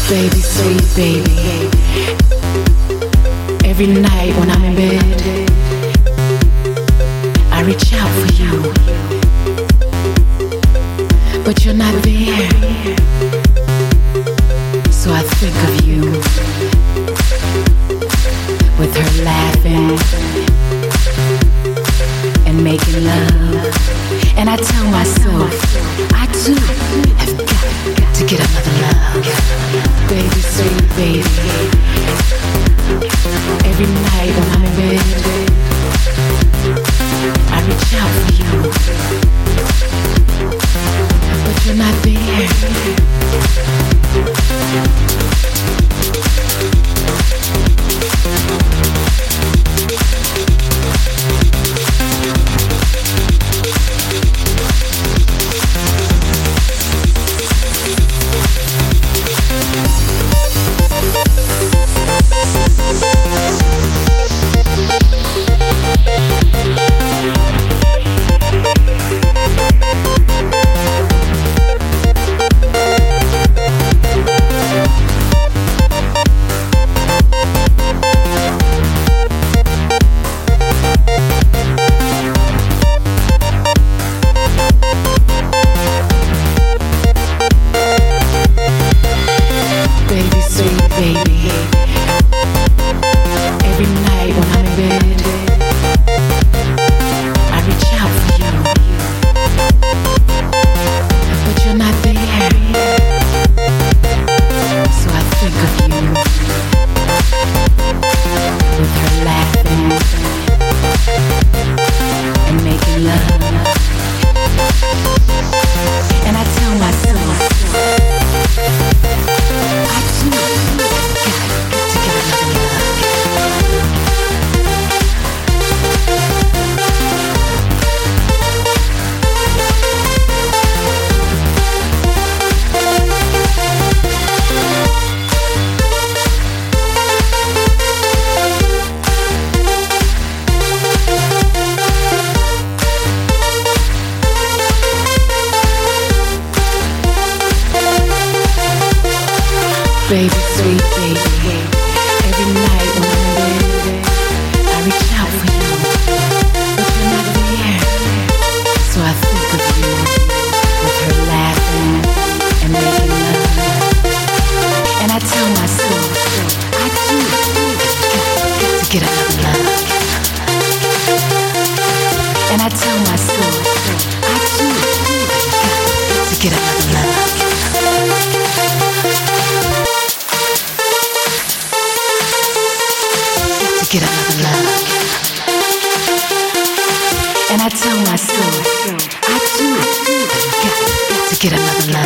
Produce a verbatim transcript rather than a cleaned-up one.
Baby, sweet baby. Every night when I'm in bed, I reach out for you, but you're not there. So I think of you, with her laughing and making love. And I tell myself, I too have got to get another love. Baby, sweet baby. Every night when I'm in bed, I reach out for you, but you're not there. Baby, sweet baby. Every night when I'm in bed, I reach out for you, but you're not there. So I think of you, with her laughing and making love. And I tell myself, I too have got to get another love. And I tell myself, I too have got to get another love. Get another love. And I tell myself, I too have got to get another love.